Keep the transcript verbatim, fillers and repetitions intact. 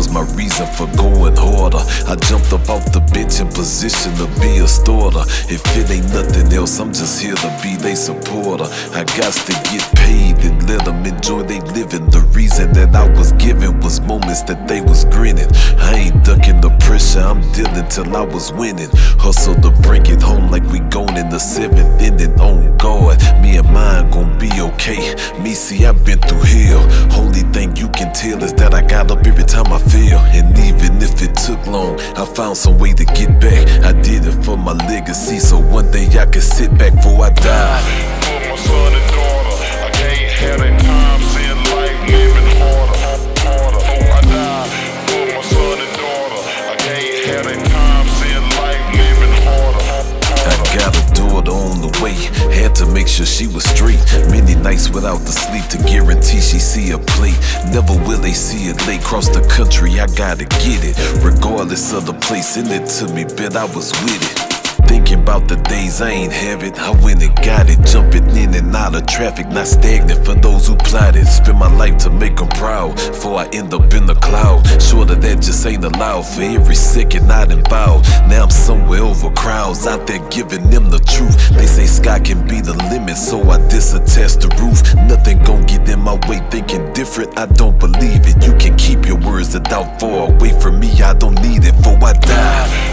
was my reason for going harder. I jumped up off the bench in position to be a starter. If it ain't nothing else, I'm just here to be they supporter. I got to get paid and let them enjoy they living. The reason that I was giving was moments that they was grinning. I ain't ducking the pressure, I'm dealing till I was winning. Hustle to bring it home like we gone in the seventh inning. On guard, me and mine gon' be okay. Me, see, I've been through hell. Only thing you can tell is that I got up every time I fail. And even if it took long, I found some way to get back. I did it for my legacy, so one day I can sit back before I die. For my son and daughter, I can't have that time, seeing life living harder, harder. Before I die, for my son and daughter, I can't have that time, seeing life living harder, harder. I got a daughter on the way, had to make sure she was straight. Many nights without the sleep to guarantee she see a plate. Never will they see it late, cross the country, I gotta get it. Regardless of the place, send it to me, bet I was with it. Thinking about the days I ain't have it, I went and got it. Jumping in and out of traffic, not stagnant for those who plotted. Spend my life to make them proud, before I end up in the cloud. Sure that that just ain't allowed, for every second I done bowed. Now I'm somewhere over crowds, out there giving them the truth. They say sky can be the limit, so I disattach the roof. Nothing gon' get in my way, thinking different, I don't believe it. You can keep your words of doubt far away from me, I don't need it before I die.